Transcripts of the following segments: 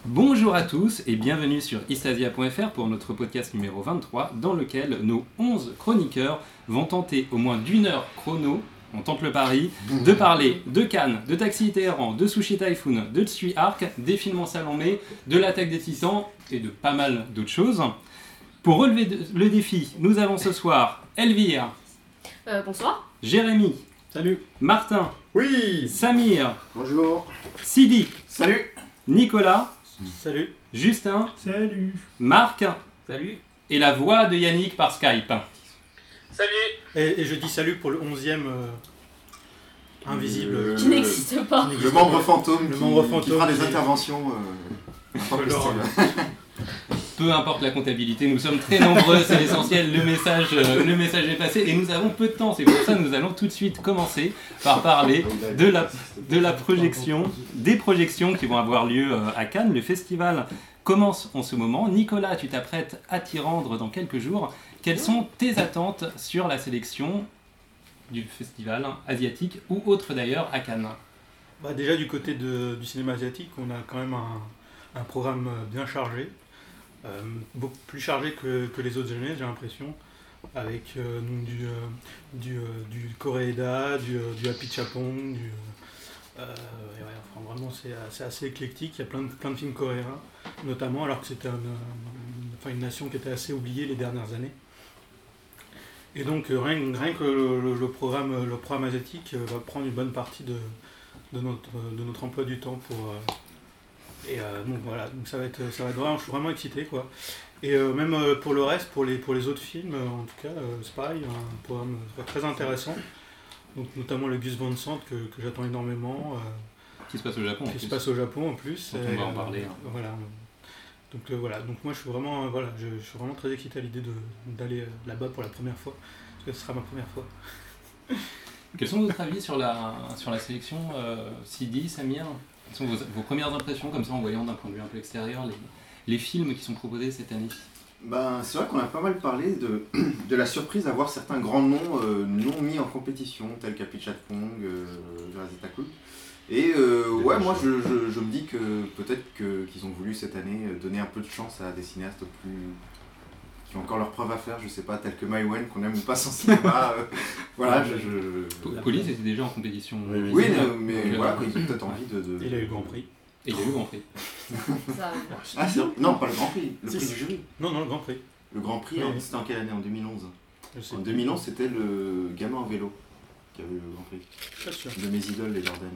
Bonjour à tous et bienvenue sur istasia.fr pour notre podcast numéro 23 dans lequel nos 11 chroniqueurs vont tenter au moins d'une heure chrono, on tente le pari, de parler de Cannes, de Taxi Téhéran, de Sushi Typhoon, de Tsui Arc, des films en salon mai, de l'Attaque des Titans et de pas mal d'autres choses. Pour relever le défi, nous avons ce soir Elvire. Bonsoir. Jérémy. Salut. Martin. Oui. Samir. Bonjour. Sidi. Salut. Nicolas. Salut. Justin. Salut. Marc. Salut. Et la voix de Yannick par Skype. Salut. Et je dis salut pour le 11e invisible. Qui n'existe pas. Le membre fantôme, qui fera des qui- interventions intempestives. Peu importe la comptabilité, nous sommes très nombreux, c'est l'essentiel, le message est passé et nous avons peu de temps. C'est pour ça que nous allons tout de suite commencer par parler de la projection, des projections qui vont avoir lieu à Cannes. Le festival commence en ce moment. Nicolas, tu t'apprêtes à t'y rendre dans quelques jours. Quelles sont tes attentes sur la sélection du festival asiatique ou autre d'ailleurs à Cannes ? Bah, déjà du côté du cinéma asiatique, on a quand même un programme bien chargé. Beaucoup plus chargé que les autres années, j'ai l'impression, avec donc du Koreeda, du Happy Chapong, vraiment c'est assez éclectique. Il y a plein de films coréens, notamment, alors que c'était une nation qui était assez oubliée les dernières années. Et donc rien que le programme asiatique va prendre une bonne partie de notre emploi du temps pour... donc voilà, donc ça va être vraiment, je suis vraiment excité quoi. Et même pour le reste, pour les autres films, en tout cas, c'est pareil, un programme très intéressant. Donc notamment le Gus Van Sant que j'attends énormément. Qui se passe au Japon. Qui se passe au Japon en plus. Donc on va en parler. Voilà. Donc moi je suis vraiment très excité à l'idée d'aller là-bas pour la première fois, parce que ce sera ma première fois. Quels sont votre avis sur la sélection Sidi, Samir ? Quelles sont vos premières impressions, comme ça, en voyant d'un point de vue un peu extérieur, les films qui sont proposés cette année ? C'est vrai qu'on a pas mal parlé de la surprise d'avoir certains grands noms non mis en compétition, tels qu'Happy Chapong, Takul. Et moi je me dis que peut-être qu'ils ont voulu cette année donner un peu de chance à des cinéastes qui ont encore leur preuve à faire, je sais pas, tels que Mai Wen, qu'on aime ou pas sans cinéma. Police était déjà en compétition. Oui, mais voilà, ils ont peut-être envie de... Il a eu le Grand Prix. Et il y a eu le Grand Prix. Ah, c'est vrai. Non, pas le Grand Prix, le prix du jury. Non, le Grand Prix. Le Grand Prix, Oui. c'était en quelle année ? En 2011. Je En 2011, c'était le gamin en vélo qui avait eu le Grand Prix. Pas sûr. De mes idoles, les Jardins.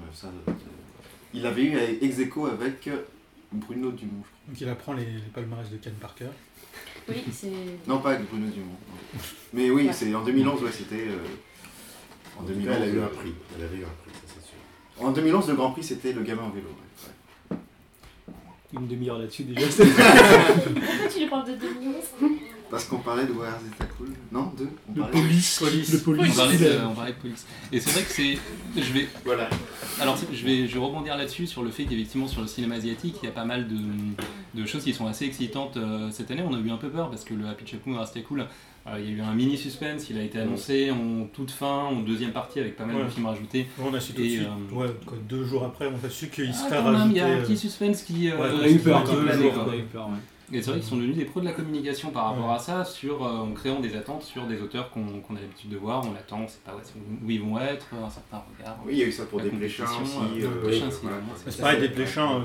Il avait eu ex aequo avec Bruno Dumont, je crois. Donc il apprend les palmarès de Cannes par cœur. Oui, c'est... Non, pas avec Bruno Dumont. Non. Mais oui, c'est en 2011, ouais, c'était... En 2011, elle a eu un prix. Elle avait eu un prix, ça c'est sûr. En 2011, le Grand Prix, c'était le gamin en vélo. Ouais. Une demi-heure là-dessus déjà. Pourquoi tu lui parles de 2011 ? Parce qu'on parlait de Where's It Cool. Non, on parlait Police. On parlait de police. Et c'est vrai que c'est... Voilà. Alors je vais rebondir là-dessus, sur le fait qu'effectivement sur le cinéma asiatique, il y a pas mal de choses qui sont assez excitantes cette année. On a eu un peu peur parce que le Happy Chapong restait cool. Il y a eu un mini suspense, il a été annoncé en toute fin, en deuxième partie avec pas mal de films rajoutés. On a su tout de suite, 2 jours après, on a su qu'il serait quand même, rajouté. il y a un petit suspense qui... on a eu peur qui quand même. planait, quoi. On a eu peur, ouais. Et c'est vrai qu'ils sont devenus des pros de la communication par rapport à ça, en créant des attentes sur des auteurs qu'on a l'habitude de voir, on attend, on ne sait pas où ils vont être, un certain regard. Oui, il y a eu ça pour La des Pléchins compétition, aussi. Pléchins, c'est voilà. vraiment- C'est pareil, des Pléchins,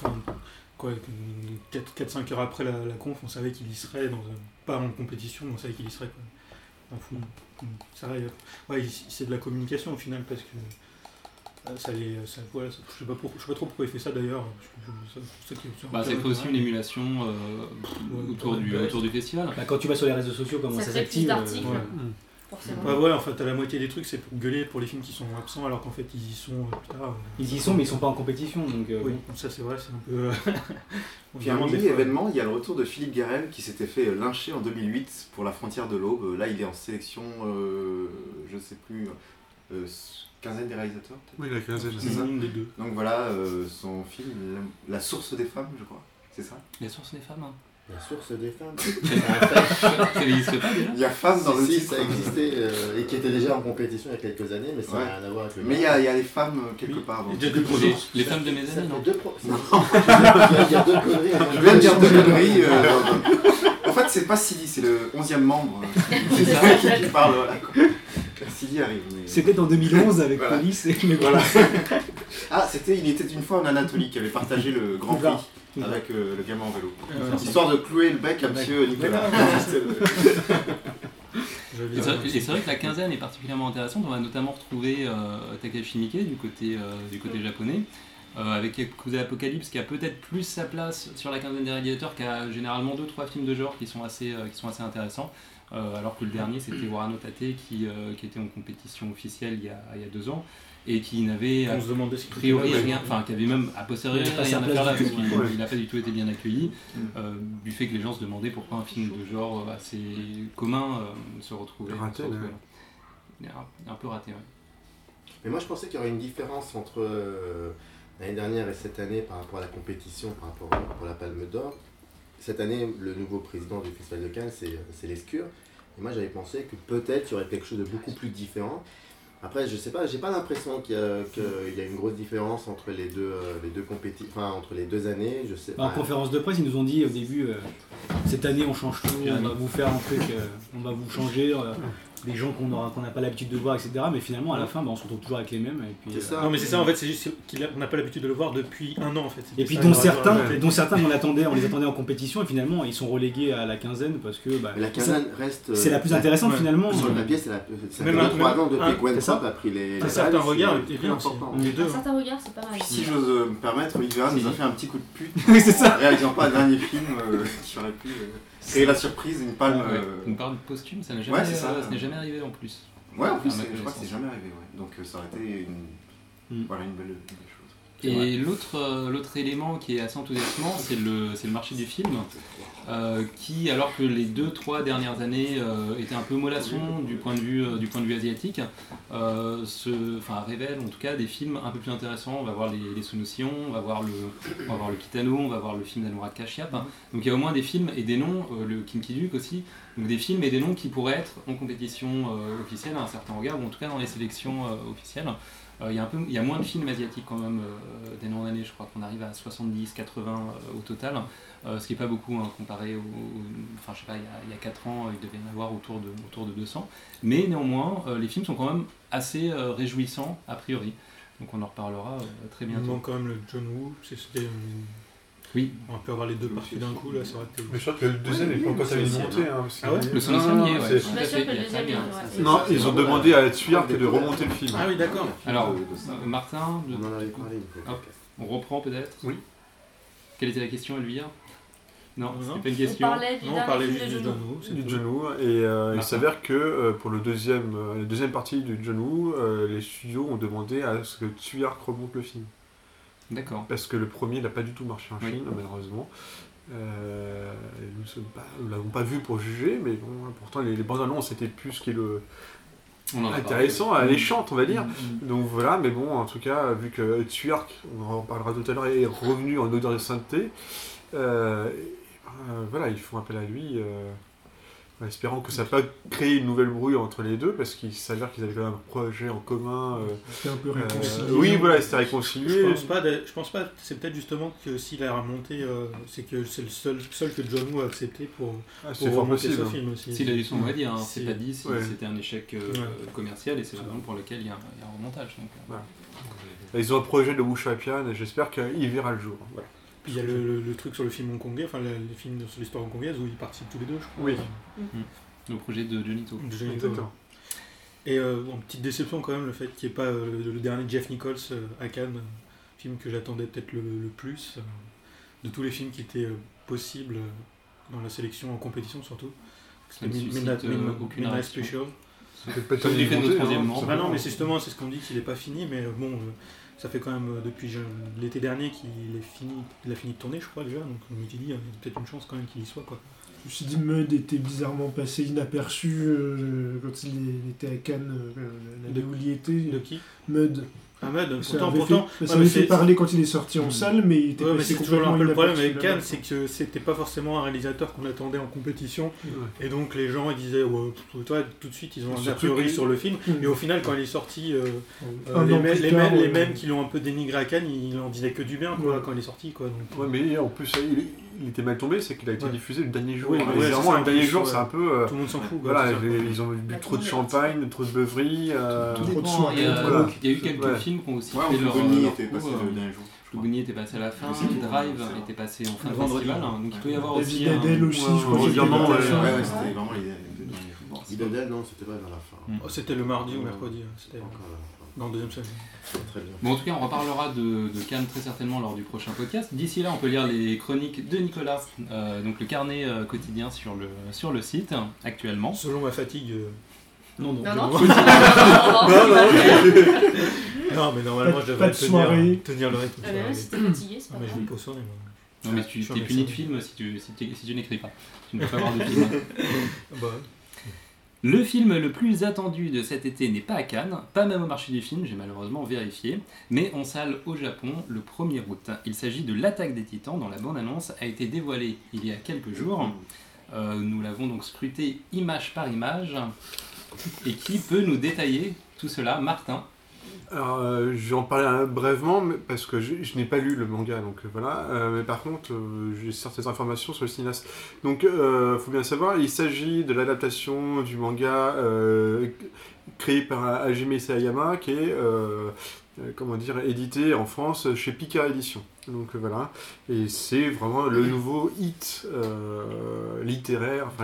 4-5 heures après la conf, on savait qu'il y serait, pas en compétition, mais on savait qu'il y serait. Quoi. Ça, c'est de la communication au final, parce que je sais pas trop pourquoi il fait ça d'ailleurs. C'est aussi une émulation autour du festival. Bah, quand tu vas sur les réseaux sociaux, comment Ça ça crée plus s'active d'articles. Forcément. En fait, t'as la moitié des trucs, c'est pour gueuler pour les films qui sont absents, alors qu'en fait, ils y sont plus tard. Ils y sont, mais ils sont pas en compétition. Donc, Oui, ça c'est vrai, c'est un peu... Puis un mini-événement, il y a le retour de Philippe Guérel qui s'était fait lyncher en 2008 pour La Frontière de l'Aube. Là, il est en sélection, je sais plus, quinzaine des réalisateurs peut-être. Oui, la quinzaine, c'est ça. des deux. Donc voilà, son film La Source des femmes, je crois, c'est ça ? Les sources des femmes. La source des femmes. Ça n'existe pas déjà. Il y a femmes dans le Si, titre. ça existait et qui était déjà en compétition il y a quelques années, mais ça n'a rien à voir avec le Mais il y a les femmes quelque part. Il y a donc. des Les femmes de mes Ça années, fait non? deux Non, je viens de dire deux conneries. Je viens de dire deux conneries. En fait, c'est pas Silly, c'est le 11e membre. C'est ça qui parle. Voilà, quoi. Silly arrive. Mais... C'était en 2011 avec Voilà. Police et Voilà. Ah, il était une fois en Anatolie qui avait partagé le Grand Prix avec le gamin en vélo. Histoire de clouer le bec à monsieur Nicolas. Et c'est vrai que la quinzaine est particulièrement intéressante. On va notamment retrouver Takashi Miike du côté japonais, avec Yakuza Apocalypse qui a peut-être plus sa place sur la quinzaine des réalisateurs, qui a généralement 2-3 films de genre qui sont assez intéressants. Alors que le dernier c'était Warano Tate qui était en compétition officielle il y a 2 ans et qui n'avait On se demandait ce a priori rien, enfin qui avait même a posteriori Il a pas rien sa à faire là place parce du qu'il tout, n'a pas du tout été bien accueilli du fait que les gens se demandaient pourquoi un film de genre assez commun se retrouvait Raté, là. Il est un peu raté, ouais. Mais moi je pensais qu'il y aurait une différence entre l'année dernière et cette année par rapport à la compétition, par rapport pour la Palme d'Or. Cette année, le nouveau président du Festival de Cannes, c'est Lescure. Et moi j'avais pensé que peut-être il y aurait quelque chose de beaucoup plus différent. Après, je sais pas, j'ai pas l'impression qu'il y a une grosse différence entre les deux entre les 2 années. Je sais En pas. conférence de presse, ils nous ont dit au début, cette année on change tout, on va vous faire un truc, on va vous changer, des gens qu'on n'a pas l'habitude de voir, etc. Mais finalement, à la fin, on se retrouve toujours avec les mêmes. Et puis, C'est ça. Non mais c'est ça en fait, c'est juste qu'on n'a pas l'habitude de le voir depuis 1 an en fait. Et puis Ça, dont ça, certains ouais. on les attendait en compétition et finalement ils sont relégués à la quinzaine parce que Mais la quinzaine reste. c'est la plus intéressante ouais. finalement. Sur le papier, ça Même fait un- 3 ans depuis un- que Gwen c'est ça. Pop a pris les. Un certain balles, regard c'est était bien aussi. important. Les deux. Un certain regard, c'est pas mal. Si j'ose me permettre, Olivera nous a fait un petit coup de pute Oui, c'est ça. en réalisant pas un dernier film qui aurait pu créer la surprise, une palme. Une part de posthume, ça n'est Ouais, jamais, c'est ça. ça n'est jamais arrivé en plus. Ouais, en plus, À ma je crois que c'est connaissance. jamais arrivé. Ouais. Donc ça aurait été une belle chose. Et l'autre élément qui est assez enthousiasmant, c'est le marché du film, qui, alors que les 2-3 dernières années étaient un peu mollassons du point de vue asiatique, révèle en tout cas des films un peu plus intéressants. On va voir les Sonosion, on va voir le Kitano, on va voir le film d'Anurag Kashyap. Donc il y a au moins des films et des noms, le Kim Ki-duk aussi, donc des films et des noms qui pourraient être en compétition officielle à un certain regard, ou en tout cas dans les sélections officielles. Il y a moins de films asiatiques quand même d'année en année, je crois qu'on arrive à 70, 80 au total, ce qui n'est pas beaucoup comparé enfin je sais pas, il y a 4 ans il devait y en avoir autour de 200, mais néanmoins les films sont quand même assez réjouissants a priori, donc on en reparlera très Il bientôt. manque quand même le John Woo, c'était Oui. on peut avoir les deux parties d'un coup là, ça aurait été. Mais je crois que le deuxième n'est pas encore allé monter. Hein, parce que- Ah ouais Le son ancien, c'est- Je suis pas sûre que le deuxième est Non, ils ont demandé à Tuark de remonter le film. Ah oui, d'accord. Alors, de ça. Martin, On en avait parlé une fois. Hop. On reprend peut-être. Oui. Quelle était la question, Elvire? Non, Non. c'était pas une On question. parlait du Non, on dernier parlait film juste de du John John Woo. Woo. c'est Du tout. John Woo, et il Martin. s'avère que pour la deuxième partie du John Woo, les studios ont demandé à ce que Tuark remonte le film. D'accord. Parce que le premier n'a pas du tout marché en Oui. Chine, malheureusement. Nous ne l'avons pas vu pour juger, mais bon, pourtant les bandes annonces étaient plus ce qui est le On en a intéressant, parlé. alléchant, on va dire. Donc voilà, mais bon, en tout cas, vu que Tuark, on en parlera tout à l'heure, est revenu en odeur de sainteté, voilà, ils font appel à lui, en espérant que ça n'a pas créé une nouvelle brouille entre les deux, parce qu'il s'avère qu'ils avaient quand même un projet en commun. C'était un peu réconcilié. Oui, voilà, c'était réconcilié. Je pense pas, c'est peut-être justement que s'il a remonté, c'est que c'est le seul que John Woo a accepté pour C'est fort remonter possible. ce film aussi. S'il a eu son mot à dire, hein. Si. c'est pas dit si Ouais. c'était un échec commercial, et c'est vraiment pour lequel il y a un remontage. Donc, Voilà. Ils ont un projet de Wu Shapian et j'espère qu'il verra le jour. Voilà. Puis il y a le truc sur le film hongkongais, enfin les films sur l'histoire hongkongaise où ils participent tous les deux, je crois. Oui. le projet de Johnny To. De Johnny To. Exactement. Et petite déception quand même, le fait qu'il n'y ait pas le dernier Jeff Nichols à Cannes, film que j'attendais peut-être le plus, de tous les films qui étaient possibles dans la sélection en compétition surtout. Ça ne C'était suscite aucune Midnight réaction. Special. C'est peut-être Sauf l'effet de notre troisième membre. Ah non, mais c'est justement c'est ce qu'on dit qu'il n'est pas fini, mais bon, ça fait quand même depuis l'été dernier qu'il a fini de tourner, je crois déjà, donc je me dis, il y a peut-être une chance quand même qu'il y soit, quoi. Je me suis dit, Mud était bizarrement passé inaperçu quand il était à Cannes, l'année où il y était. De qui? Mud. Ahmed, Ça pourtant, avait fait parler quand il est sorti en salle, mais il était ouais, mais passé c'est toujours un peu le problème avec Cannes, là-bas. c'est que c'était pas forcément un réalisateur qu'on attendait en compétition, Ouais. et donc les gens ils disaient, ouais, toi, tout de suite ils ont un a Surtout priori que- sur le film, Mm. et au final quand il est sorti, Un les, an mêmes- plus les tard, mêmes- les ouais. mêmes qui l'ont un peu dénigré à Cannes, ils en disaient que du bien quoi, Ouais. quand il est sorti. Quoi, donc, Ouais, mais en plus, il était mal tombé, c'est qu'il a été Ouais. diffusé le dernier jour. Oui, Et ouais, généralement, c'est ça, le dernier en plus, jour, ouais. c'est un peu. tout le monde s'en fout. quoi, Voilà, c'est ça. ils ont bu Bah, trop de tout le monde est champagne, trop de beuverie. Trop de Il y soirées, a, voilà. il y a eu quelques Ouais. films qui ont aussi Ouais, fait leur Boni leur était coup, passé le dernier jour. je crois. Boni était passé à la fin, C'est tout. Drive C'est vrai. était passé en fin de Vendredi. festival, hein, donc il peut y avoir David aussi Adel un... aussi, Ouais, je crois ouais, qu'il était revirement, à la ouais. fin. Ouais, c'était vraiment le dernier jour. Bon, c'est Idodel, non, c'était pas vers la fin. Mm. Oh, c'était le mardi ou mercredi, hein, c'était Encore à la fin. dans le deuxième semaine. Très bien. Bon, en tout cas, on reparlera de Cannes très certainement lors du prochain podcast. D'ici là, on peut lire les chroniques de Nicolas, donc le carnet quotidien sur le site actuellement. Selon ma fatigue. Non, non. Non, non. Non, mais normalement je Pas devrais de soirée. tenir le rythme. Ah, mais même si t'es fatigué, c'est Non, pas mais je grave. vais pas sonner moi. Non, mais tu Je suis un t'es puni de médecin. film si tu n'écris pas. Tu ne peux pas avoir de film. Bah, Le film le plus attendu de cet été n'est pas à Cannes, pas même au marché du film, j'ai malheureusement vérifié, mais en salle au Japon le 1er août. Il s'agit de L'Attaque des Titans, dont la bande-annonce a été dévoilée il y a quelques jours. Nous l'avons donc scruté image par image. Et qui peut nous détailler tout cela, Martin? Alors, je vais en parler brièvement, parce que je n'ai pas lu le manga, donc voilà. Mais par contre, j'ai certaines informations sur le cinéaste. Donc, faut bien savoir, il s'agit de l'adaptation du manga créé par Hajime Isayama, qui est comment dire, édité en France chez Pika Édition. Donc voilà, et c'est vraiment le nouveau hit littéraire, dans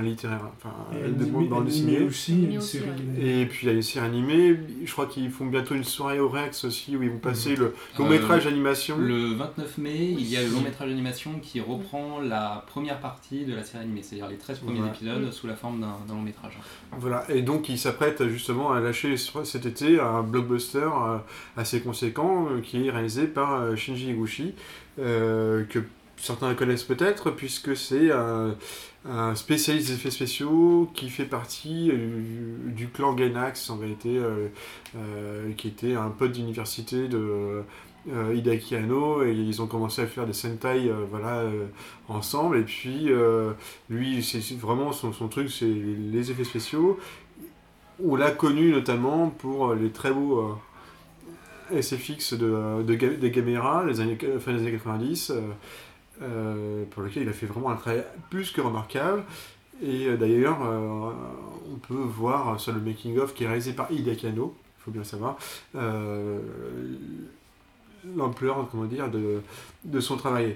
le Animé dessiné. aussi, Animé une aussi, série. ouais. Et puis il y a une série animée, je crois qu'ils font bientôt une soirée au Rex aussi, où ils vont passer le long métrage d'animation. Le 29 mai, il y a le long métrage d'animation qui reprend la première partie de la série animée, c'est-à-dire les 13 premiers Voilà. épisodes sous la forme d'un long métrage. Voilà, et donc ils s'apprêtent justement à lâcher cet été un blockbuster assez conséquent qui est réalisé par Shinji Higuchi, que certains connaissent peut-être, puisque c'est un spécialiste des effets spéciaux qui fait partie du clan Gainax, en réalité, qui était un pote d'université de Hideaki Anno, et ils ont commencé à faire des Sentai ensemble, et puis lui, c'est vraiment son truc, c'est les effets spéciaux. On l'a connu notamment pour les très beaux SFX des Gamera, fin des années 90, pour lequel il a fait vraiment un travail plus que remarquable. Et d'ailleurs, on peut voir sur le making-of qui est réalisé par Hideaki Anno, il faut bien le savoir, l'ampleur, comment dire, de son travail.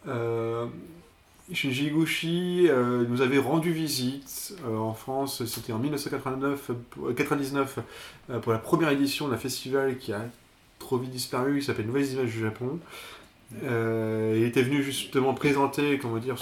Shinji Higuchi nous avait rendu visite en France, c'était en 1999 pour la première édition d'un festival qui a trop vite disparu, qui s'appelle Nouvelles Images du Japon. Il était venu justement présenter, comment dire,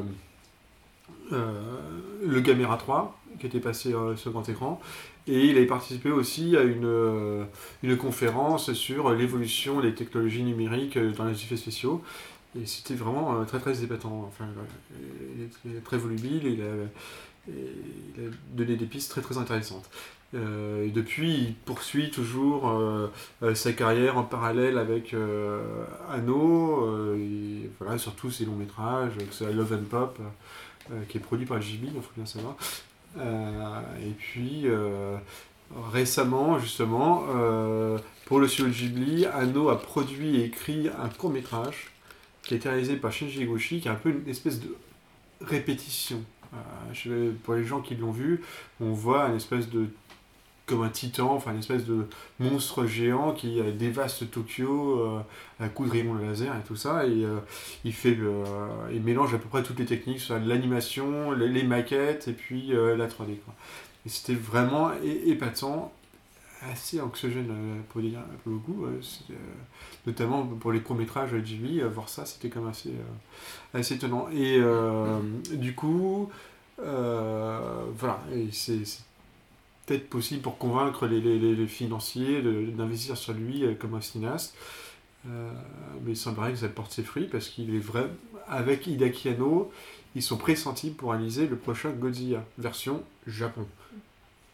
le Gamera 3 qui était passé sur grand écran, et il avait participé aussi à une conférence sur l'évolution des technologies numériques dans les effets spéciaux. Et c'était vraiment très très épatant. Enfin, il était très volubile, il a donné des pistes très très intéressantes. Et depuis, il poursuit toujours sa carrière en parallèle avec Anno, et voilà, surtout ses longs métrages, que c'est Love and Pop, qui est produit par Ghibli, il faut bien savoir. Et puis récemment, justement, pour le studio Ghibli, Anno a produit et écrit un court métrage qui a été réalisé par Shinji Higuchi, qui est un peu une espèce de répétition. Pour les gens qui l'ont vu, on voit une espèce de, comme un titan, enfin une espèce de monstre géant qui dévaste Tokyo à coups de rayon laser et tout ça, et il mélange à peu près toutes les techniques, soit l'animation, les maquettes et puis la 3D, quoi. Et c'était vraiment épatant, assez anxiogène pour le coup, notamment pour les courts-métrages de Ghibli, voir ça c'était quand même assez étonnant. Et du coup, voilà, et c'est peut-être possible pour convaincre les financiers d'investir sur lui comme un cinéaste, mais il semblerait que ça porte ses fruits, parce qu'il est vrai, avec Hideaki Anno, ils sont pressentis pour réaliser le prochain Godzilla, version Japon.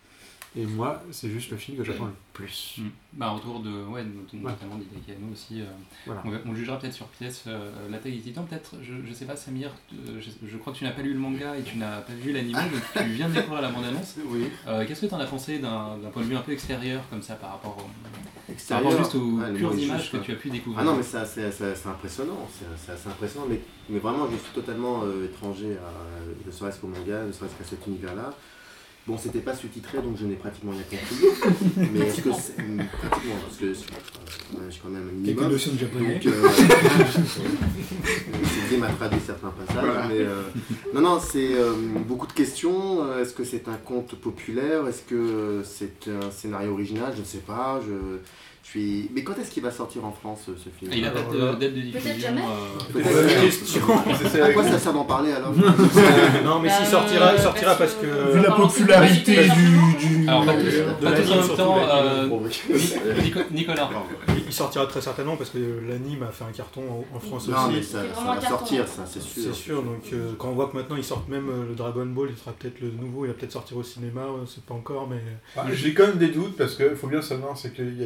Et moi, c'est juste le film que j'attends le plus. Bah, autour de, notamment d'Hideaki Anno aussi. Voilà. On jugera peut-être sur pièce l'attaque des titans. Peut-être, je sais pas, Samir, je crois que tu n'as pas lu le manga et tu n'as pas vu l'anime, donc tu viens de découvrir la bande-annonce. Oui. Qu'est-ce que tu en as pensé d'un point de vue un peu extérieur, comme ça, par rapport juste aux pures images que tu as pu découvrir? Ah non, mais c'est impressionnant, c'est assez impressionnant, mais vraiment, je suis totalement étranger, ne serait-ce qu'au manga, ne serait-ce qu'à cet univers-là. Bon, c'était pas sous-titré, donc je n'ai pratiquement rien compris. Mais est-ce que c'est pratiquement, parce que j'ai quand même un minimum. Quelques notions de japonais. Donc, c'est m'a traduit certains passages. Voilà. Mais non, c'est beaucoup de questions. Est-ce que c'est un conte populaire? Est-ce que c'est un scénario original? Je ne sais pas. Mais quand est-ce qu'il va sortir en France, ce film? Il n'a pas de date de diffusion. Peut-être jamais. À quoi ça sert d'en parler alors? Non, mais s'il sortira, il sortira parce que... Vu la popularité du... Alors, pas de tous en même temps, l'anime, Nicolas. Il sortira très certainement parce que l'anime a fait un carton en France Non, aussi. mais ça va sortir, ça, c'est sûr. C'est sûr, donc quand on voit que maintenant ils sortent même le Dragon Ball, il sera peut-être le nouveau, il va peut-être sortir au cinéma, c'est pas encore, mais... J'ai quand même des doutes parce qu'il faut bien savoir, c'est qu'il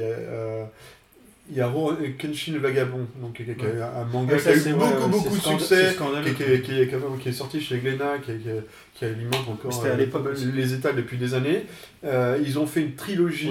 y a Kenshin le Vagabond, donc qui est un manga qui a eu beaucoup de succès, qui est sorti chez Glénat, qui alimente encore les étals depuis des années. Ils ont fait une trilogie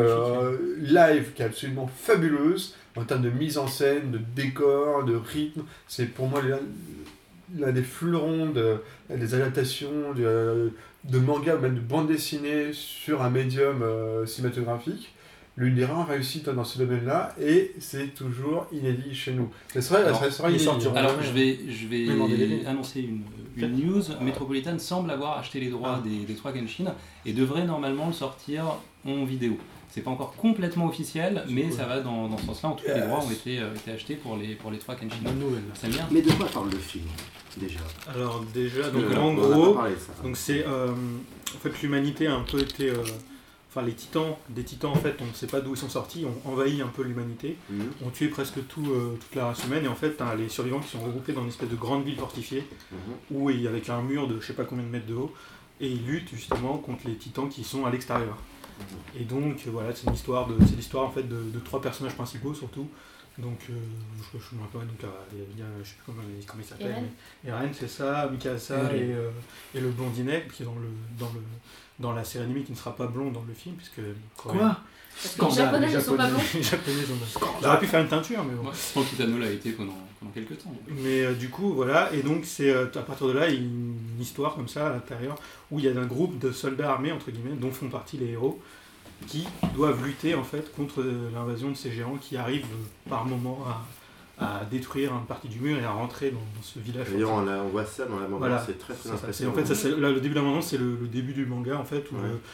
live qui est absolument fabuleuse en termes de mise en scène, de décor, de rythme. C'est pour moi l'un des fleurons des adaptations de manga, même de bande dessinée sur un médium cinématographique. L'une des rares réussites dans ce domaine-là, et c'est toujours inédit chez nous. Ça sera inédit. Alors, je vais annoncer une news. Metropolitan semble avoir acheté les droits des 3 Genshin et devrait normalement le sortir en vidéo. C'est pas encore complètement officiel, mais ça va dans ce sens-là. En tout cas, les droits ont été achetés pour les 3 Genshin. C'est bien. Mais de quoi parle le film déjà? Alors déjà, donc en gros, donc c'est en fait l'humanité a un peu été enfin des titans en fait, on ne sait pas d'où ils sont sortis, ont envahi un peu l'humanité, ont tué presque toute la race humaine, et en fait t'as les survivants qui sont regroupés dans une espèce de grande ville fortifiée, où avec un mur de je sais pas combien de mètres de haut, et ils luttent justement contre les titans qui sont à l'extérieur. Et donc voilà, c'est l'histoire en fait de 3 personnages principaux surtout. Donc je me rappelle, donc il y a je sais plus comment il s'appelle, Eren, c'est ça, Mikasa et le blondinet qui est dans la série animée, qui ne sera pas blond dans le film, puisque... Quoi? Les Japonais ne sont pas blonds. Les Japonais sont pas... J'aurais pu faire une teinture, mais bon. Moi, je pense que Kitano l'a été pendant quelques temps. Mais du coup, voilà, et donc c'est à partir de là, une histoire comme ça à l'intérieur, où il y a un groupe de soldats armés, entre guillemets, dont font partie les héros, qui doivent lutter en fait contre l'invasion de ces géants qui arrivent par moment à détruire une partie du mur et à rentrer dans ce village. D'ailleurs, on voit ça dans la bande, c'est très impressionnant. En fait, le début de la bande, c'est le début du manga en fait, où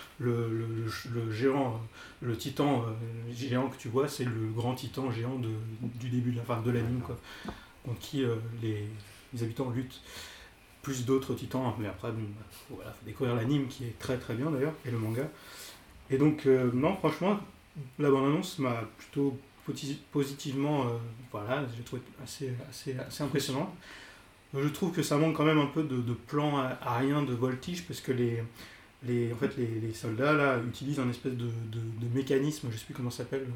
le géant, le titan géant que tu vois, c'est le grand titan géant du début de l'anime, quoi, contre qui les habitants luttent. Plus d'autres titans, mais après, faut découvrir l'anime qui est très très bien d'ailleurs, et le manga. Et donc, non, franchement, la bande-annonce m'a plutôt positivement, j'ai trouvé assez impressionnant. Je trouve que ça manque quand même un peu de plan aérien de voltige, parce que les soldats là utilisent un espèce de mécanisme, je sais plus comment ça s'appelle,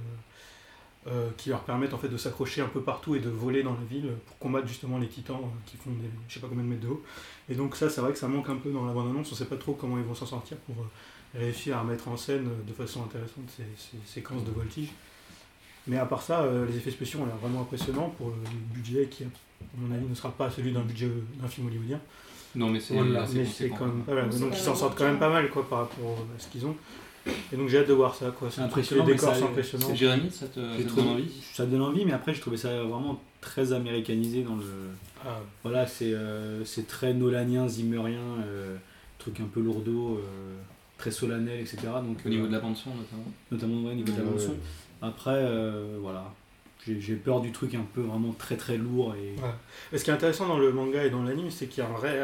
qui leur permettent en fait de s'accrocher un peu partout et de voler dans la ville pour combattre justement les titans qui font je sais pas combien de mètres de haut. Et donc ça, c'est vrai que ça manque un peu dans la bande-annonce. On sait pas trop comment ils vont s'en sortir pour réussir à mettre en scène de façon intéressante ces séquences de voltige. Mais à part ça, les effets spéciaux ont l'air vraiment impressionnants pour le budget qui, à mon avis, ne sera pas celui d'un budget d'un film hollywoodien. Non, mais c'est quand même pas mal. Donc ils s'en sortent quand même pas mal, quoi, par rapport à ce qu'ils ont. Et donc j'ai hâte de voir ça, quoi. C'est impressionnant. Les décors sont impressionnants. Jérémy, ça te donne envie? Ça donne envie, mais après j'ai trouvé ça vraiment très américanisé dans le. Voilà, c'est très nolanien, zimmerien, truc un peu lourdeau, très solennel, etc. Donc au niveau de la bande son, notamment au niveau de la bande son. Après, voilà, j'ai peur du truc un peu vraiment très très lourd. Et ce qui est intéressant dans le manga et dans l'anime, c'est qu'il y a un vrai...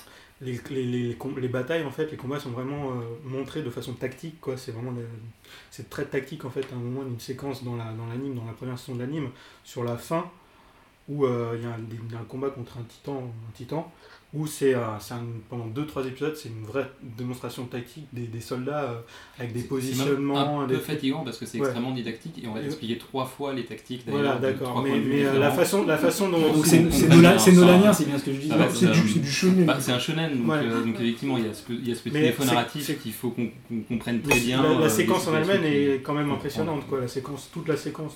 les batailles, en fait, les combats sont vraiment montrés de façon tactique, quoi. C'est très tactique, en fait. À un moment, une séquence dans l'anime, dans la première saison de l'anime, sur la fin, où il y a un combat contre un titan où c'est pendant 2-3 épisodes, c'est une vraie démonstration tactique des soldats avec des positionnements. C'est un peu fatigant parce que c'est extrêmement didactique et on va t'expliquer 3 fois les tactiques. Voilà, d'accord, mais la façon dont... Donc c'est nolanien, c'est bien ce que je dis. C'est du shonen. C'est un shonen, donc effectivement il y a ce petit défaut narratif qu'il faut qu'on comprenne très bien. La séquence en elle-même est quand même impressionnante, quoi. Toute la séquence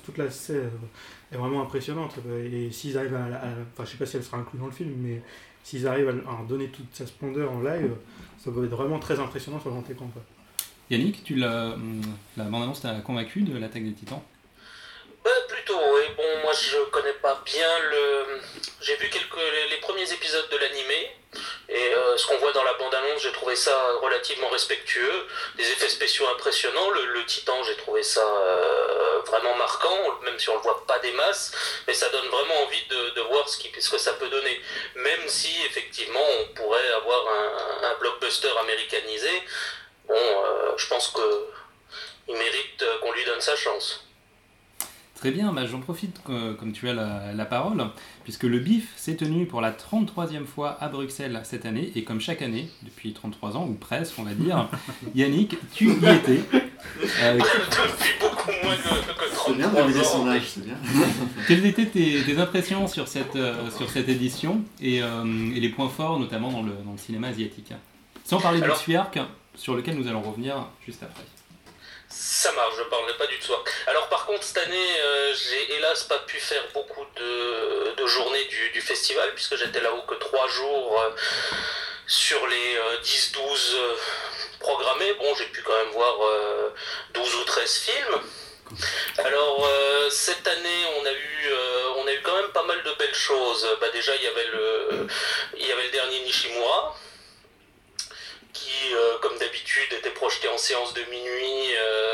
est vraiment impressionnante. Et s'ils arrivent enfin, je sais pas si elle sera inclue dans le film, mais s'ils arrivent à donner toute sa splendeur en live, ça va être vraiment très impressionnant sur le grand écran, quoi. Yannick, la bande-annonce t'a convaincu de l'attaque des Titans ? Plutôt, oui. Bon, moi je connais pas bien j'ai vu les premiers épisodes de l'animé, et ce qu'on voit dans la bande-annonce, j'ai trouvé ça relativement respectueux, des effets spéciaux impressionnants, le Titan, j'ai trouvé ça vraiment marquant, même si on le voit pas des masses, mais ça donne vraiment envie de voir ce que ça peut donner, même si effectivement on pourrait avoir un blockbuster américanisé. Bon, je pense qu'il mérite qu'on lui donne sa chance. Très bien, j'en profite comme tu as la parole, puisque le BIF s'est tenu pour la 33e fois à Bruxelles cette année, et comme chaque année, depuis 33 ans, ou presque on va dire, Yannick, tu y étais. Depuis beaucoup moins que 33 ans. C'est bien d'analyser son âge, c'est bien. Quelles étaient tes impressions sur cette édition, et les points forts, notamment dans le cinéma asiatique ? Sans parler du Swiark, sur lequel nous allons revenir juste après. Ça marche, je ne parlerai pas du Swiark. Alors par contre, cette année, j'ai hélas pas pu faire beaucoup de journées du festival, puisque j'étais là-haut que 3 jours sur les 10-12 programmés. Bon, j'ai pu quand même voir 12 ou 13 films. Alors cette année, on a eu quand même pas mal de belles choses. Déjà, il y avait le dernier Nishimura, qui, comme d'habitude, était projeté en séance de minuit.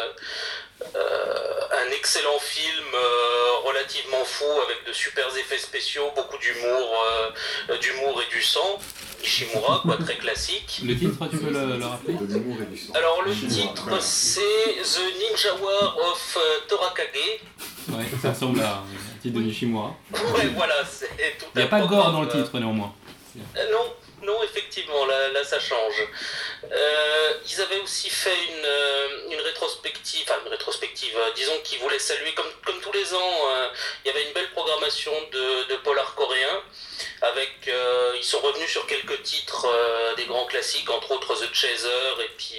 Un excellent film relativement fou, avec de super effets spéciaux, beaucoup d'humour et du sang. Ishimura, quoi, très classique. Le titre, tu peux le rappeler ? De l'humour et du sang. Alors le titre, c'est The Ninja War of Torakage. Ouais, ça ressemble à un titre de Nishimura. Ouais, voilà, c'est tout. Il n'y a pas de gore dans le titre, néanmoins. Non, effectivement, là ça change. Ils avaient aussi fait une rétrospective, disons qu'ils voulaient saluer, comme tous les ans, il y avait une belle programmation de polar coréens, avec, ils sont revenus sur quelques titres des grands classiques, entre autres The Chaser, et puis...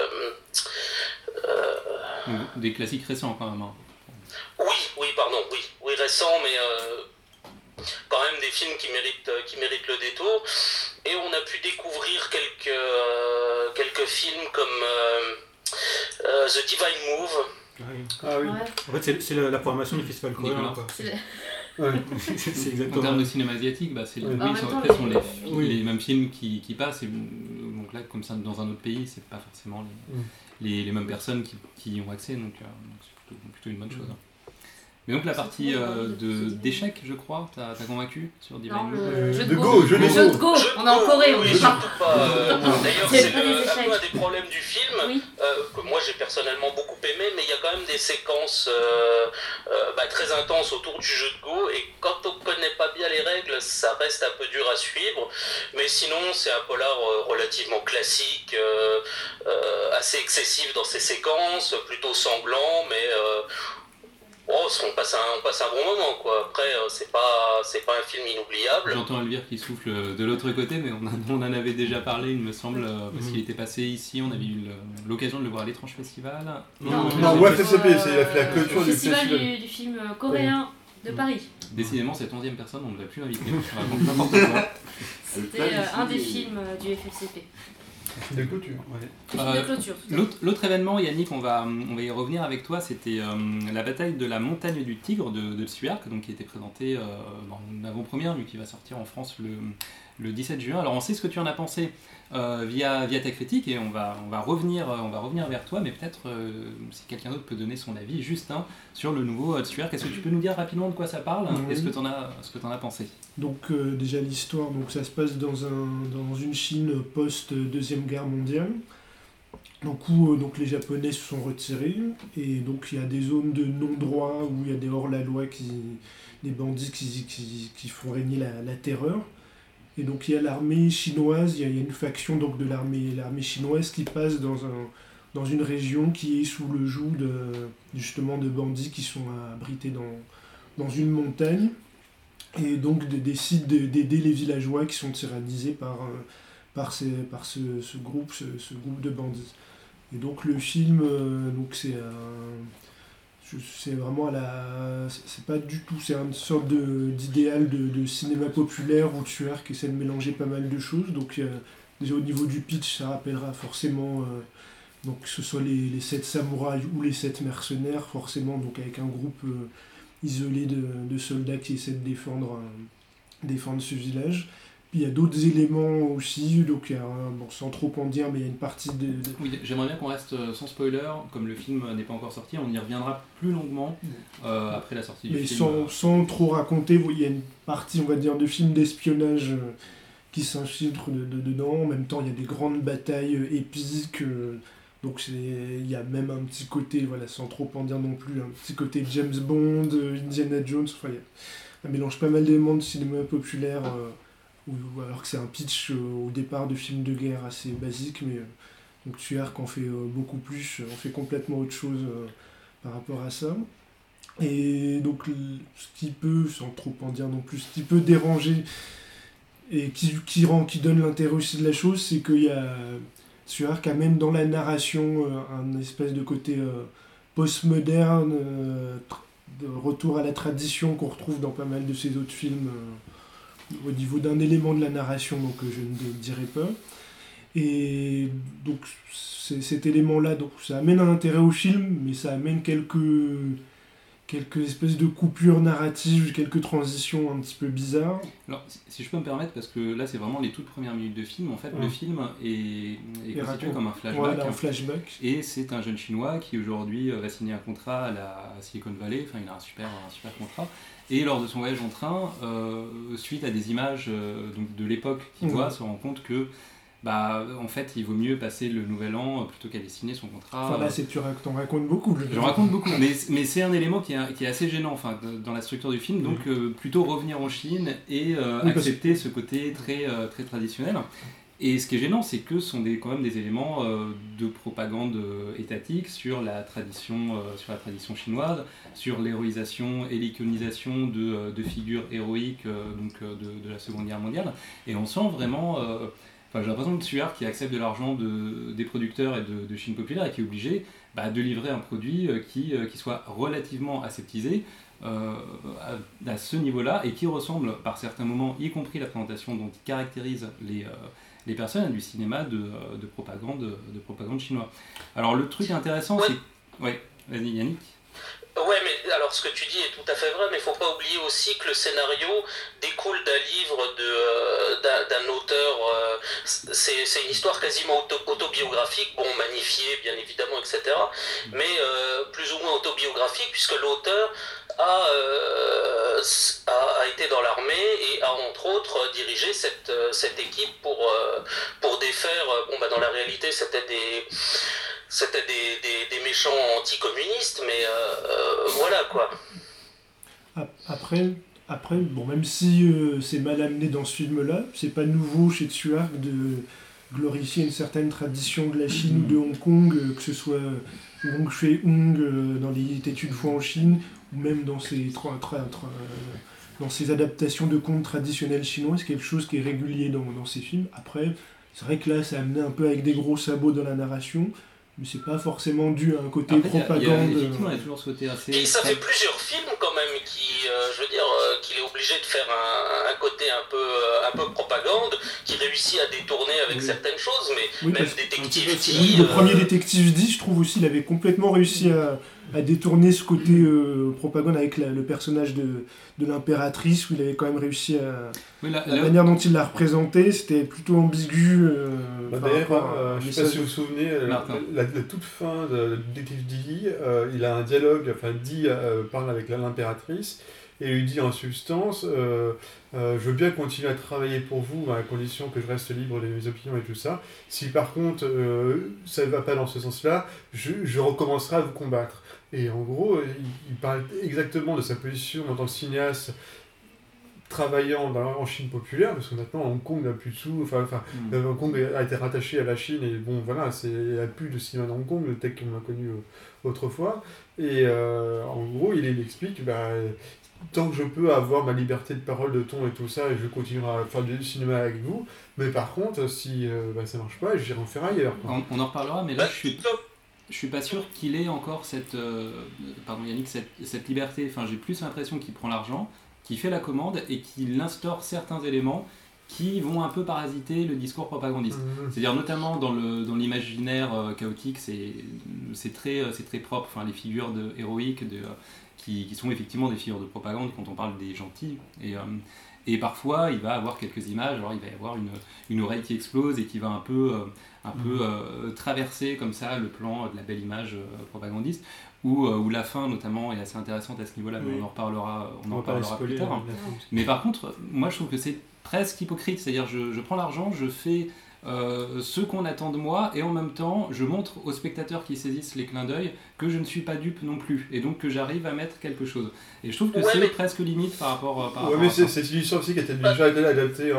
Des classiques récents, quand même. Hein. Oui, récents, mais... quand même des films qui méritent le détour, et on a pu découvrir quelques films comme The Divine Move. Ah oui. En fait, c'est la programmation du festival coréen, quoi. C'est exactement. En termes de cinéma asiatique, sont les mêmes films qui passent, et donc là, comme ça, dans un autre pays, c'est pas forcément les mêmes personnes qui y ont accès, donc c'est plutôt une bonne chose. Mais donc la partie d'échecs, je crois, t'as convaincu sur Divine Move. Jeu de Go, on est en Corée, on est surtout pas. D'ailleurs, c'est un des problèmes du film, que moi j'ai personnellement beaucoup aimé, mais il y a quand même des séquences très intenses autour du jeu de Go, et quand on connaît pas bien les règles, ça reste un peu dur à suivre. Mais sinon, c'est un polar relativement classique, assez excessif dans ses séquences, plutôt sanglant, mais... on passe un bon moment, quoi. Après, c'est pas un film inoubliable. J'entends Elvire qui souffle de l'autre côté, mais on en avait déjà parlé, il me semble, parce qu'il était passé ici, on avait eu l'occasion de le voir à l'Étrange Festival. Non, FSCP, c'est la clôture du festival. Du film coréen de Paris. Décidément, cette 11e personne, on ne l'a plus invité. N'importe quoi. C'était un des films du FFCP. De clôture. L'autre événement, Yannick, on va y revenir avec toi, c'était la bataille de la montagne du Tigre de Swiark, donc qui était présentée dans une avant-première, lui qui va sortir en France le 17 juin. Alors on sait ce que tu en as pensé via ta critique, et on va revenir vers toi, mais peut-être si quelqu'un d'autre peut donner son avis, Justin, sur le nouveau Swiark. Est-ce que tu peux nous dire rapidement de quoi ça parle, et ce que tu en as pensé? Donc déjà l'histoire, donc ça se passe dans une Chine post-Deuxième Guerre mondiale. Donc où donc les Japonais se sont retirés, et donc il y a des zones de non-droit où il y a des hors-la-loi, des bandits qui font régner la terreur. Et donc il y a l'armée chinoise, il y a une faction donc de l'armée chinoise qui passe dans une région qui est sous le joug justement de bandits qui sont abrités dans une montagne, et donc décident d'aider les villageois qui sont tyrannisés par ce groupe de bandits. Et donc le film, donc c'est vraiment c'est pas du tout, c'est une sorte d'idéal de cinéma populaire où Tuer qui essaie de mélanger pas mal de choses. Donc déjà au niveau du pitch, ça rappellera forcément, donc que ce soit les 7 samouraïs ou les 7 mercenaires, forcément, donc avec un groupe isolé de soldats qui essaient de défendre ce village. Il y a d'autres éléments aussi, donc sans trop en dire, mais il y a une partie de... Oui, j'aimerais bien qu'on reste sans spoiler, comme le film n'est pas encore sorti, on y reviendra plus longuement après la sortie du film. Mais sans trop raconter, il y a une partie, on va dire, de film d'espionnage qui s'infiltre dedans. En même temps, il y a des grandes batailles épiques, donc il y a même un petit côté, voilà, sans trop en dire non plus, un petit côté James Bond, Indiana Jones, enfin, ça mélange pas mal d'éléments de cinéma populaire, alors que c'est un pitch au départ de film de guerre assez basique, mais donc Tuer qu'en fait beaucoup plus, on fait complètement autre chose par rapport à ça. Et donc ce qui peut, sans trop en dire non plus, ce qui peut déranger et qui donne l'intérêt aussi de la chose, c'est qu'il y a Tuer quand même dans la narration un espèce de côté postmoderne, de retour à la tradition qu'on retrouve dans pas mal de ses autres films, au niveau d'un élément de la narration, donc je ne dirai pas. Et donc cet élément-là, donc ça amène un intérêt au film, mais ça amène quelques espèces de coupures narratives, quelques transitions un petit peu bizarres. Alors, si je peux me permettre, parce que là c'est vraiment les toutes premières minutes de film, en fait le film est constitué comme un flashback. Voilà, un flashback. Et c'est un jeune chinois qui aujourd'hui va signer un contrat à la Silicon Valley, enfin il a un super contrat. Et lors de son voyage en train, suite à des images donc de l'époque qu'il voit, se rend compte que en fait, il vaut mieux passer le nouvel an plutôt qu'à signer son contrat. Enfin là, tu t'en racontes beaucoup. J'en raconte beaucoup, mais c'est un élément qui est assez gênant, enfin, dans la structure du film. Donc, plutôt revenir en Chine et accepter ce côté très traditionnel. Et ce qui est gênant, c'est que ce sont quand même des éléments de propagande étatique sur la tradition chinoise, sur l'héroïsation et l'iconisation de figures héroïques de la Seconde Guerre mondiale. Et on sent vraiment... j'ai l'impression que Tuer qui accepte de l'argent des producteurs et de Chine populaire et qui est obligé de livrer un produit qui soit relativement aseptisé à ce niveau-là et qui ressemble par certains moments, y compris la présentation dont il caractérise les personnes, à du cinéma de propagande chinois. Alors le truc intéressant, c'est... Ouais, vas-y Yannick. Ouais, mais alors ce que tu dis est tout à fait vrai, mais il ne faut pas oublier aussi que le scénario découle d'un livre d'un auteur, c'est une histoire quasiment autobiographique, bon, magnifiée bien évidemment, etc., mais plus ou moins autobiographique, puisque l'auteur a été dans l'armée et a entre autres dirigé cette équipe pour défaire, dans la réalité c'était des méchants anticommunistes, mais voilà quoi. Après, même si c'est mal amené dans ce film-là, c'est pas nouveau chez Tuer de glorifier une certaine tradition de la Chine ou de Hong Kong, que ce soit Wong Fei-hung dans Les Têtus une fois en Chine, ou même dans ses adaptations de contes traditionnels chinois, c'est quelque chose qui est régulier dans ses films. Après, c'est vrai que là, c'est amené un peu avec des gros sabots dans la narration, mais c'est pas forcément dû à un côté propagande. Effectivement, il y a toujours ce côté assez... Et ça fait plusieurs films quand même qu'il est obligé de faire un côté un peu propagande, qui réussit à détourner avec certaines choses, mais même Détective D. Le premier Détective D, je trouve aussi, il avait complètement réussi à détourner ce côté propagande avec le personnage de l'impératrice, où il avait quand même réussi à... la manière dont il l'a représenté, c'était plutôt ambigu. D'ailleurs, je ne sais pas si vous vous souvenez, la toute fin de Détective D, il a un dialogue, D parle avec l'impératrice, et lui dit en substance je veux bien continuer à travailler pour vous à condition que je reste libre de mes opinions et tout ça. Si par contre ça ne va pas dans ce sens-là, je recommencerai à vous combattre. Et en gros, il parle exactement de sa position en tant que cinéaste travaillant en Chine populaire, parce que maintenant Hong Kong n'a plus de sous, Hong Kong a été rattaché à la Chine, et bon voilà, il n'y a plus de cinéma de Hong Kong, le tel qu'on a connu autrefois, et en gros il explique, tant que je peux avoir ma liberté de parole, de ton et tout ça, et je continuerai à faire du cinéma avec vous, mais par contre, si ça marche pas, j'irai en faire ailleurs. On en reparlera, mais là je suis pas sûr qu'il ait encore cette liberté, enfin j'ai plus l'impression qu'il prend l'argent, qui fait la commande et qui instaure certains éléments qui vont un peu parasiter le discours propagandiste. C'est-à-dire notamment dans l'imaginaire chaotique, c'est très propre. Enfin, les figures héroïques qui sont effectivement des figures de propagande quand on parle des gentils. Et parfois, il va avoir quelques images, alors il va y avoir une oreille qui explose et qui va un peu traverser comme ça le plan de la belle image propagandiste. Où la fin notamment est assez intéressante à ce niveau-là, mais on en reparlera plus tard. Mais par contre, moi je trouve que c'est presque hypocrite, c'est-à-dire je prends l'argent, je fais ce qu'on attend de moi, et en même temps je montre aux spectateurs qui saisissent les clins d'œil que je ne suis pas dupe non plus, et donc que j'arrive à mettre quelque chose. Et je trouve que c'est presque limite par rapport mais c'est une histoire aussi qui a déjà été adaptée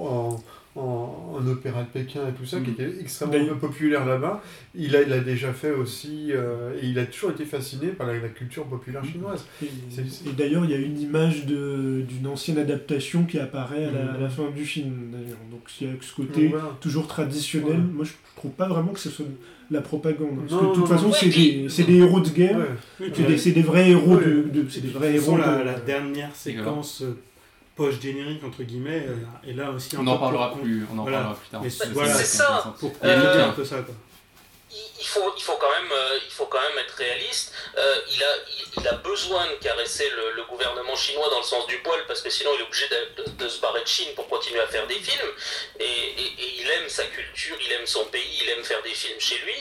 en opéra de Pékin et tout ça, qui était extrêmement populaire là-bas. Il a déjà fait aussi, et il a toujours été fasciné par la culture populaire chinoise. Et d'ailleurs, il y a une image d'une ancienne adaptation qui apparaît à la fin du film, d'ailleurs. Donc il y a ce côté toujours traditionnel. Moi, je trouve pas vraiment que ce soit la propagande. Parce que de toute façon, c'est des héros de guerre, c'est des vrais héros c'est des vrais héros. La dernière séquence post-générique entre guillemets, et là aussi on en parlera plus tard. C'est ça. Il y a un peu ça, quoi. Il faut quand même être réaliste. Il a besoin de caresser le gouvernement chinois dans le sens du poil, parce que sinon il est obligé de se barrer de Chine pour continuer à faire des films. Et il aime sa culture, il aime son pays, il aime faire des films chez lui.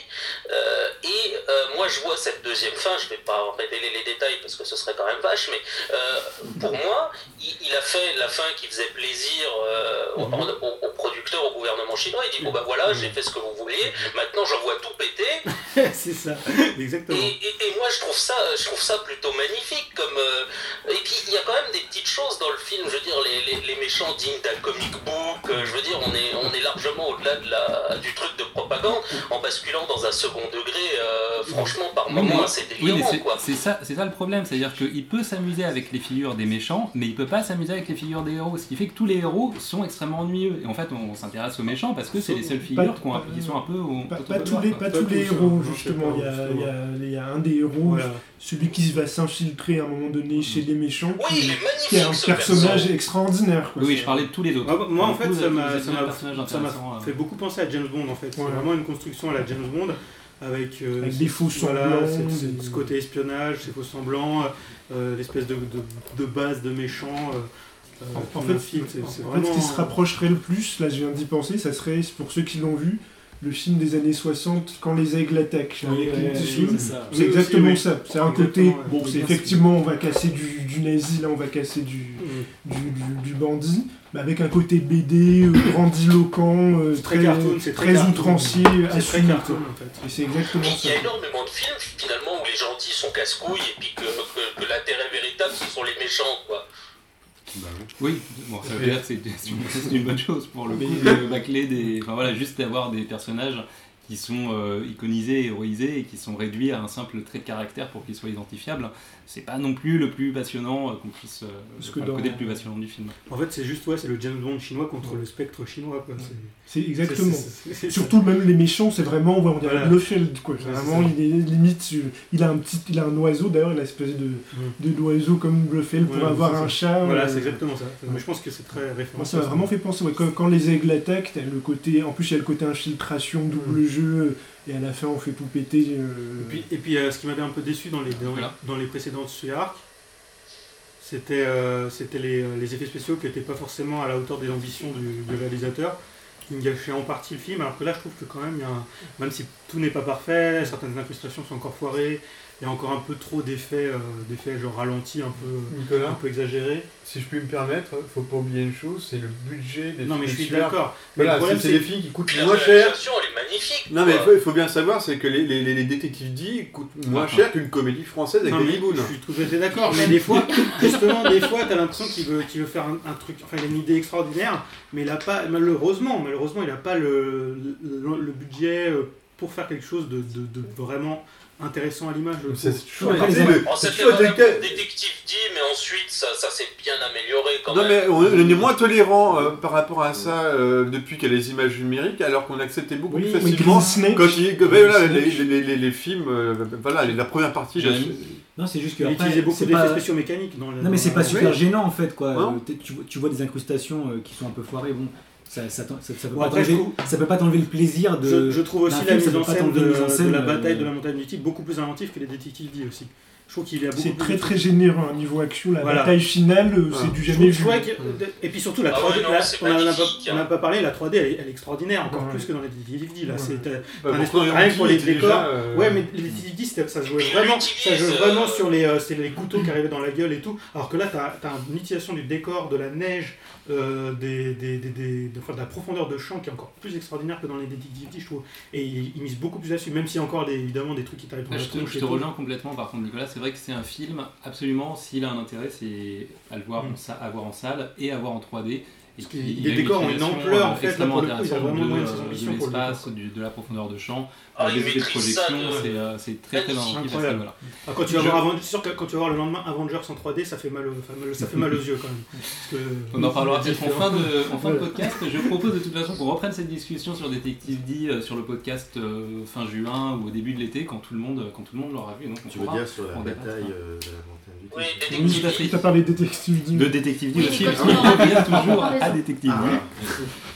Moi je vois cette deuxième fin, je ne vais pas révéler les détails parce que ce serait quand même vache, mais pour moi, il a fait la fin qui faisait plaisir aux producteurs, au gouvernement chinois. Il dit voilà, j'ai fait ce que vous vouliez, maintenant j'envoie tout péter. C'est ça, exactement. Et moi je trouve ça plutôt magnifique et puis il y a quand même des petites choses dans le film, je veux dire les méchants dignes d'un comic book, je veux dire on est largement au-delà du truc de propagande en basculant dans un second degré, franchement par moments c'est délirant. C'est ça le problème, c'est-à-dire qu'il peut s'amuser avec les figures des méchants, mais il peut pas s'amuser avec les figures des héros, ce qui fait que tous les héros sont extrêmement ennuyeux. Et en fait on s'intéresse aux méchants parce que c'est les seules figures qui sont un peu pas tous les héros, justement. Il y a un des héros, celui qui va s'infiltrer à un moment donné chez les méchants, qui est un personnage extraordinaire. Oui, je parlais de tous les autres. Moi, en fait, ça m'a fait beaucoup penser à James Bond, en fait. C'est vraiment une construction à la James Bond, avec des faux semblants, ce côté espionnage, ces faux semblants, l'espèce de base de méchants. En fait, ce qui se rapprocherait le plus, là je viens d'y penser, ça serait, pour ceux qui l'ont vu, le film des années 60, Quand les aigles attaquent. C'est exactement ça. C'est un côté, c'est effectivement, on va casser du nazi, là on va casser du bandit, mais avec un côté BD, grandiloquent, très outrancier, assumé. Et c'est exactement ça. Il y a énormément de films, finalement, où les gentils sont casse-couilles, et puis que l'intérêt véritable, ce sont les méchants, quoi. Oui, ça veut dire que c'est une bonne chose pour le coup de bâcler juste d'avoir des personnages qui sont iconisés, héroïsés et qui sont réduits à un simple trait de caractère pour qu'ils soient identifiables. C'est pas non plus le plus passionnant qu'on puisse le côté le plus passionnant du film. En fait, c'est juste c'est le James Bond chinois contre le spectre chinois, quoi. C'est exactement. Surtout même les méchants, c'est vraiment on dirait Blofeld, quoi. Vraiment, il est limite, il a un oiseau, d'ailleurs, il a une espèce de l'oiseau comme Blofeld pour avoir un chat. Voilà, c'est exactement ça. Mais je pense que c'est très référent. Ça m'a vraiment fait penser. Quand les aigles attaquent, t'as le côté, en plus il y a le côté infiltration, double jeu. Et à la fin, on fait tout péter. Et puis ce qui m'avait un peu déçu dans les précédentes Suark, c'était les effets spéciaux qui n'étaient pas forcément à la hauteur des ambitions du réalisateur, qui gâchaient en partie le film. Alors que là, je trouve que quand même, même si tout n'est pas parfait, certaines incrustations sont encore foirées, il y a encore un peu trop d'effets genre ralentis, un Nicolas, peu exagérés. si je puis me permettre, faut pas oublier une chose, c'est le budget des Non mais je suis films. d'accord. Voilà, Le problème, c'est des films qui coûtent La moins cher. réalisation, elle est magnifique. Non mais quoi. il faut bien savoir, c'est que les détectives D coûtent moins Enfin. cher qu'une comédie française avec Non, des mais bibounes. je suis tout à fait d'accord, mais des fois, justement, t'as l'impression qu'il veut faire un truc, enfin il a une idée extraordinaire, mais il a pas, malheureusement, il a pas le budget pour faire quelque chose de vraiment intéressant à l'image. je C'est trouve. toujours Après, c'est C'était toujours un des- détective dit, mais ensuite ça s'est bien amélioré quand Non même. mais on est moins tolérant par rapport à ça depuis qu'il y a les images numériques, alors qu'on acceptait beaucoup plus mais facilement Green Snake, quand les films, voilà, la première partie. Jérémy. Non, c'est juste que Il après, utilisait beaucoup c'est d'effets pas- spéciaux mécaniques dans Non mais c'est pas dans- super gênant en fait quoi. Non. Tu vois des incrustations qui sont un peu foirées, bon, ça peut Bon, pas après, t'enlever- je trouve- ça peut pas t'enlever le plaisir de. Je trouve aussi d'un la film, ça mise peut en pas scène t'enlever de, la mise en scène, de la bataille de la montagne du Type beaucoup plus inventive que les détectives D aussi. Je trouve qu'il y a beaucoup C'est plus très généreux, hein, niveau action, la Voilà. bataille finale, c'est du jamais vu. Et puis surtout la Ah 3D, ouais, non, là, c'est on en a magnifique, on n'a pas parlé, la 3D elle est extraordinaire, encore Ouais. plus que dans les détectives D. Là, Ouais. c'est Bah, un pourtant, esprit- rien que pour les était décors. déjà, Ouais, mais les détectives D, ça jouait Et puis, vraiment, il ça jouait utilise, vraiment sur les couteaux qui arrivaient dans la gueule et tout. Alors que là, t'as une utilisation du décor, de la neige, de la profondeur de champ qui est encore plus extraordinaire que dans les détectives D, je trouve. Et ils misent beaucoup plus là-dessus, même s'il y a encore évidemment des trucs qui t'arrivent dans la Je tronche te et tout. rejoins complètement par contre Nicolas, c'est vrai que c'est un film, absolument, s'il a un intérêt, c'est à le voir à voir en salle et à voir en 3D. Et Parce que puis, il les y a décors ont une utilisation, ampleur, en fait, là, extrêmement pour le coup, il a intéressante vraiment moyen de ses de ambitions pour le l'espace, de la profondeur de champ, Ah, des il effets de maîtrise ça projection, de- c'est très très inventif à ce Incroyable. niveau-là. Ah, quand tu vas voir c'est sûr que quand tu vas voir le lendemain Avengers en 3D, ça fait mal aux yeux quand même. Parce que- On en parlera peut-être en fin de Ouais. podcast. Je propose de toute façon qu'on reprenne cette discussion sur Détective D sur le podcast fin juin ou au début de l'été quand tout le monde l'aura vu. Donc on Tu veux pourra dire sur la en bataille débattre. de la montagne du Oui, Type. détective Tout à fait. Tu as parlé de détective D. De Détective D Oui, aussi, quand parce qu'on on aura- revient on aura toujours raison. à Détective D. Ah.